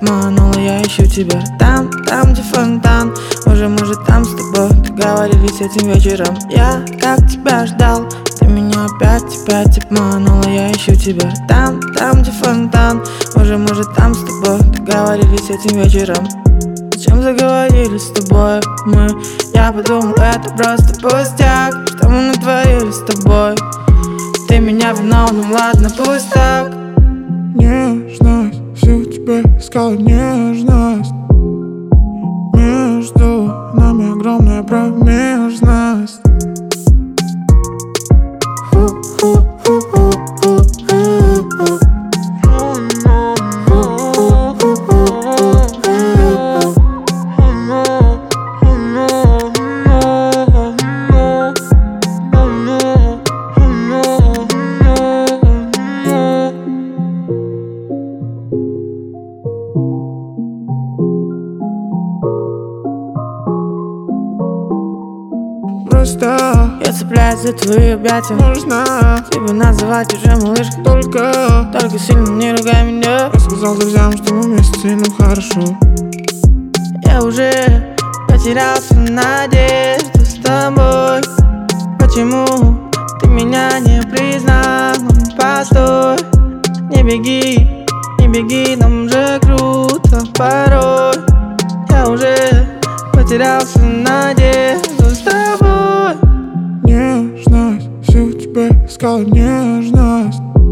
обманула, я ищу тебя там, где фонтан. Может, там с тобой договорились этим вечером. Я как тебя ждал, ты меня опять обманула, я ищу тебя там, где фонтан. Может, там с тобой договорились этим вечером. Зачем заговорили с тобой мы? Я подумал, это просто пустяк, что мы натворили с тобой. Ты меня виновна, ну ладно, пусть так. Нежность, всю тебе искал нежность. Между нами огромная промежность. Просто я цепляюсь за твои объятия. можно тебя называть уже малышкой. только сильно не ругай меня. я сказал друзьям, что мы вместе, ну хорошо. Я уже потерялся в надежде с тобой. Почему ты меня не признал? Постой, не беги, нам же круто порой. Я уже потерялся в надежде с тобой. Нежность, всю тебе искал нежность.